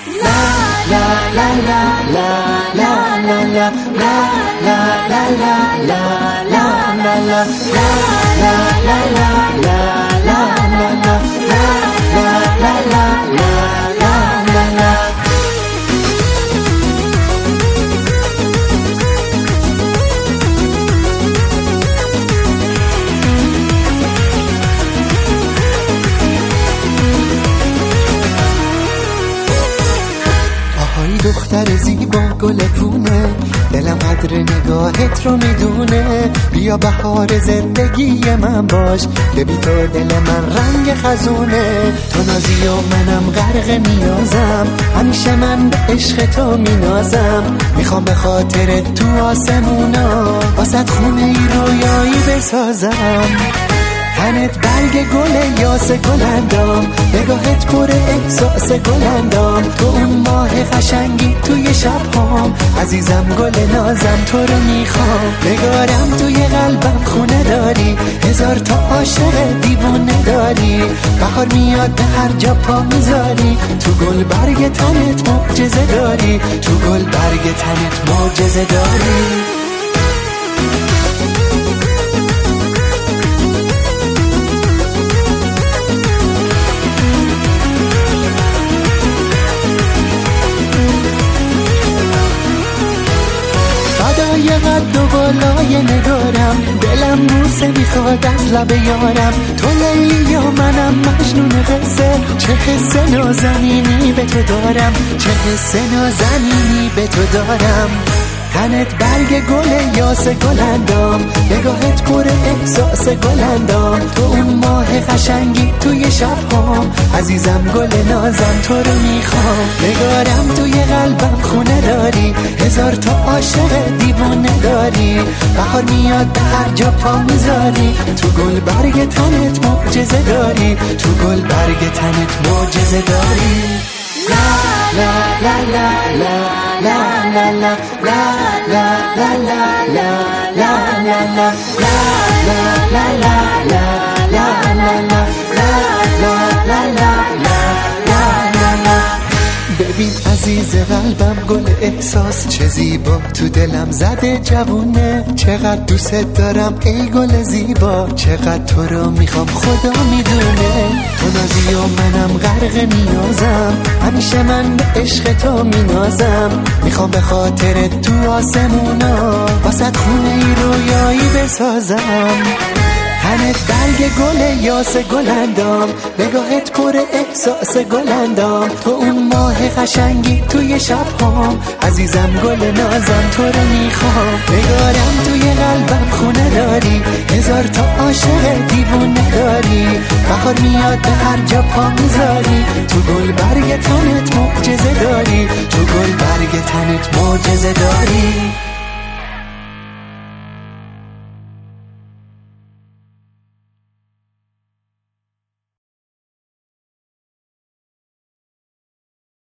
دختر زیبا گل پونه، دلم قدر نگاهت رو میدونه. بیا بهار زندگی من باش که بی تو دل من رنگ خزونه. تو نازی و منم غرق نیازم، همیشه من به عشق تو مینازم. میخوام به خاطر تو آسمونا واسه خونه ای رویایی بسازم. تنت برگ گل یاس گلندام، نگاهت پر احساس گلندام. تو اون ماه قشنگی توی شبهام، عزیزم گل نازم تو رو میخوام. نگارم توی قلبم خونه داری، هزار تا عاشق دیوونه داری. بهار میاد به هر جا پا میذاری، تو گل برگ تنت معجزه داری. تو گل برگ تنت معجزه داری. یه قد و بالای نگارم، دلم بوسه میخواد از لب یارم. تو لیلی یا منم مجنون قصه، چه حس نازنینی به تو دارم. چه حس نازنینی به تو دارم. تنت برگ گل یاس گلندام، نگاهت پر احساس گلندام. تو اون ماه قشنگی توی شبهام، عزیزم گل نازم تو رو میخوام. نگارم توی قلبم خونه داری، هزار تا عاشق دیوونه داری. بهار میاد به هر جا پا میذاری، تو گل برگ تنت معجزه داری. تو گل برگ تنت معجزه داری. لا لا لا لا لا لا لا لا لا لا لا لا لا لا لا لا لا لا لا. ببین عزیز قلبم گل احساس چه زیبا تو دلم زده جوونه. چقدر دوست دارم ای گل زیبا، چقدر تو رو میخوام خدا میدونه. تو نازی و منم غرق نیازم، همیشه من به عشق تو مینازم. میخوام به خاطر تو آسمونا واسه خونه ای رویایی بسازم. تنت برگ گل یاس گلندام، نگاهت پر احساس گلندام. تو اون ماه قشنگی توی شبهام، عزیزم گل نازم تو رو میخوام. نگارم توی قلبم خونه داری، هزار تا عاشق دیوونه داری. بهار میاد به هر جا پا میذاری، تو گل برگ تنت معجزه داری. تو گل برگ تنت معجزه داری.